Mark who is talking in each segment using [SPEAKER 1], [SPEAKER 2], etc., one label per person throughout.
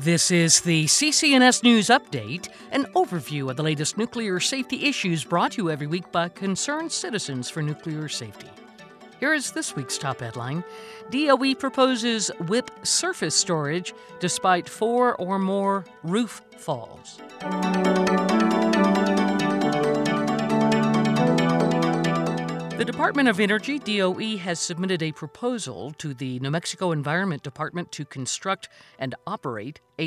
[SPEAKER 1] This is the CCNS News Update, an overview of the latest nuclear safety issues brought to you every week by concerned citizens for nuclear safety. Here is this week's top headline. DOE proposes WIPP surface storage despite 4 or more roof falls. The Department of Energy, DOE, has submitted a proposal to the New Mexico Environment Department to construct and operate a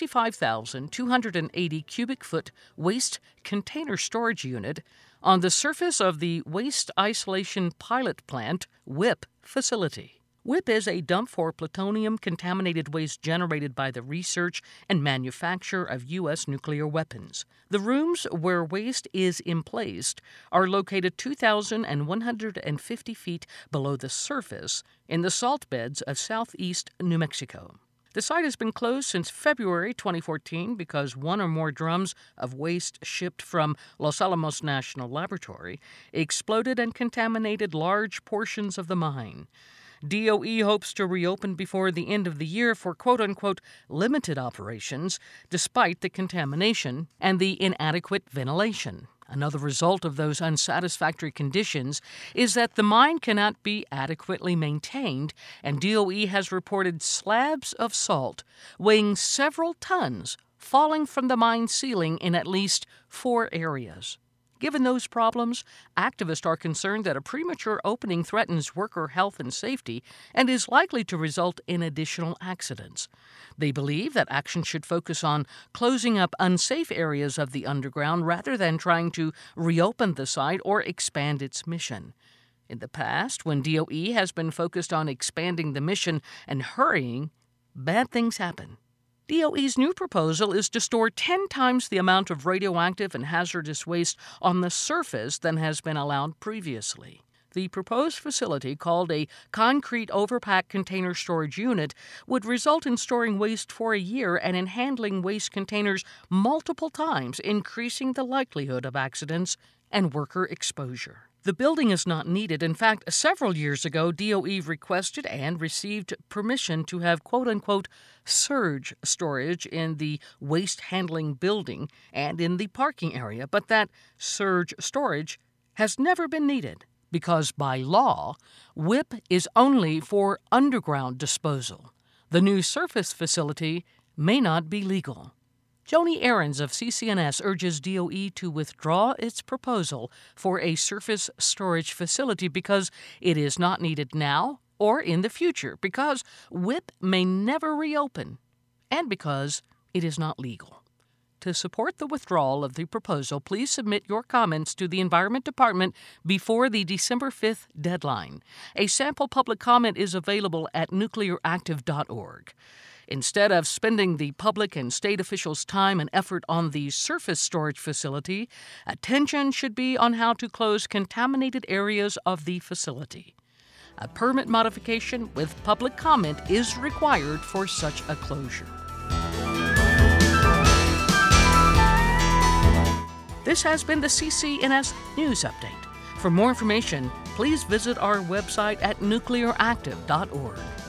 [SPEAKER 1] 65,280 cubic foot waste container storage unit on the surface of the Waste Isolation Pilot Plant, WIPP, facility. WIPP is a dump for plutonium-contaminated waste generated by the research and manufacture of U.S. nuclear weapons. The rooms where waste is emplaced are located 2,150 feet below the surface in the salt beds of southeast New Mexico. The site has been closed since February 2014 because one or more drums of waste shipped from Los Alamos National Laboratory exploded and contaminated large portions of the mine. DOE hopes to reopen before the end of the year for quote-unquote limited operations, despite the contamination and the inadequate ventilation. Another result of those unsatisfactory conditions is that the mine cannot be adequately maintained, and DOE has reported slabs of salt weighing several tons falling from the mine ceiling in at least 4 areas. Given those problems, activists are concerned that a premature opening threatens worker health and safety and is likely to result in additional accidents. They believe that action should focus on closing up unsafe areas of the underground rather than trying to reopen the site or expand its mission. In the past, when DOE has been focused on expanding the mission and hurrying, bad things happen. DOE's new proposal is to store 10 times the amount of radioactive and hazardous waste on the surface than has been allowed previously. The proposed facility, called a concrete overpack container storage unit, would result in storing waste for a year and in handling waste containers multiple times, increasing the likelihood of accidents and worker exposure. The building is not needed. In fact, several years ago, DOE requested and received permission to have quote-unquote surge storage in the waste handling building and in the parking area, but that surge storage has never been needed because by law, WIPP is only for underground disposal. The new surface facility may not be legal. Joni Ahrens of CCNS urges DOE to withdraw its proposal for a surface storage facility because it is not needed now or in the future, because WIPP may never reopen, and because it is not legal. To support the withdrawal of the proposal, please submit your comments to the Environment Department before the December 5th deadline. A sample public comment is available at nuclearactive.org. Instead of spending the public and state officials' time and effort on the surface storage facility, attention should be on how to close contaminated areas of the facility. A permit modification with public comment is required for such a closure. This has been the CCNS News Update. For more information, please visit our website at nuclearactive.org.